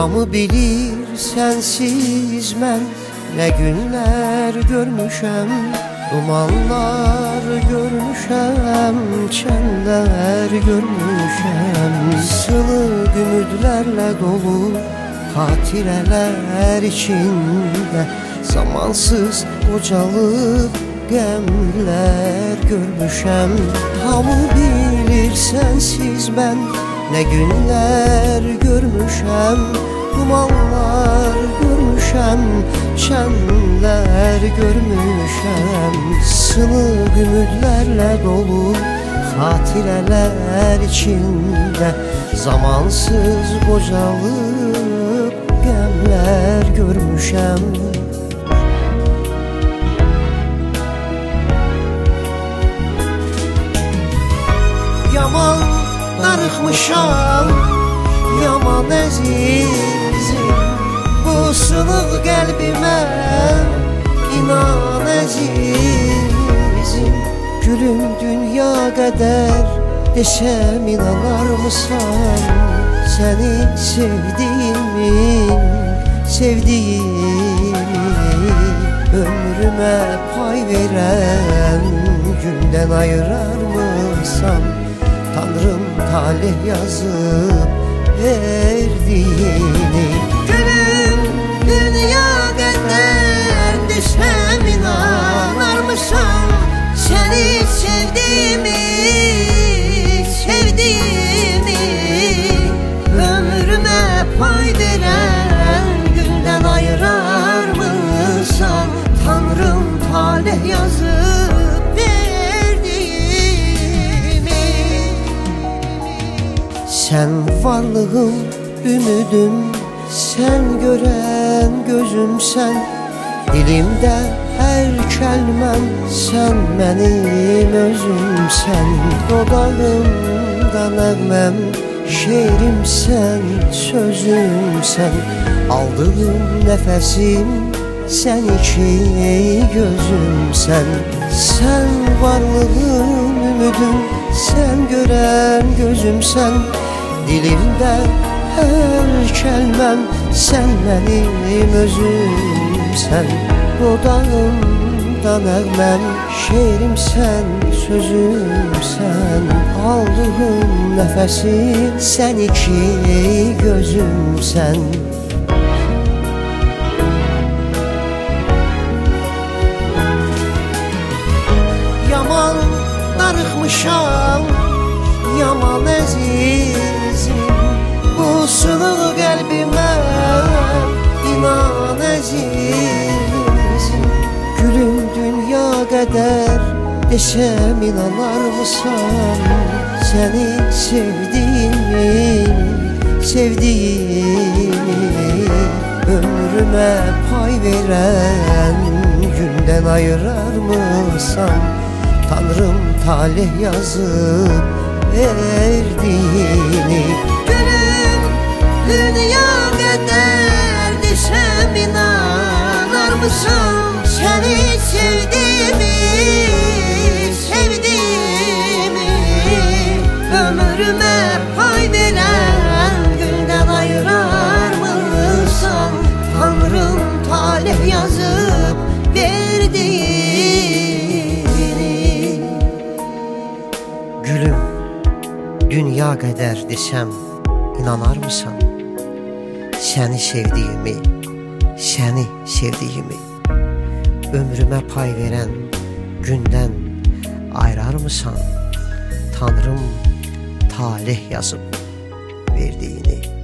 Hamı bilir sensiz mən nə günlər görmüşəm. Dumanlar görmüşəm, çənlər görmüşəm. Sınıq ümidlərlə dolu xatirələr içində zamansız qocalıb qəmlər görmüşəm. Hamı bilir sensiz mən nə günlər görmüşəm. Dumanlar görmüşəm, çənlər görmüşəm. Sınıq ümidlərlə dolu xatirələr içində zamansız qocalıb qəmlər görmüşəm. Yaman darıxmışam, yaman əzizim. Bu sınıq qəlbimə inan əzizim. Gülüm dünya qədər desəm inanarmısan? Səni sevdiyimi ömrümə pay verən gündən ayırarmısan? Tanrım talih yazıb verdiğini. Gülüm dünya qədər desəm inanarmısan? Səni sevdiyimi ömrümə pay verən gündən ayırarmısan? Tanrım talih yazıb verdiğimi. Sen varlığım, ümidim, sen gören gözümsən. Dilimdə hər kəlməm, sən mənim özümsən. Dodağımda nəğməm, şeirimsən, sözümsən. Aldığım nəfəsim, sən iki gözümsən. Sən varlığım, ümidim, sən görən gözümsən. Dilimdə hər kəlməm, sən mənim özümsən. Dodağımda nəğməm, şeirimsən, sözümsən. Aldığım nəfəsim, sən iki gözümsən. Yaman darıxmışam, yaman əzizim. Bu sınıq qəlbimə inan əzizim. Gülüm dünya qədər desəm inanarmısan? Səni sevdiyimi ömrümə pay verən gündən ayırarmısan? Tanrım talih yazıb verdiğini. Gülüm dünya qədər desəm inanarmısan? Səni sevdiyimi ömrümə pay verən gündən ayırarmısan? Tanrım talih yazıb verdiğini. Gülüm dünya qədər desəm inanarmısan? Səni sevdiyimi ömrümə pay verən gündən ayırarmısan? Tanrım talih yazıb verdiğini.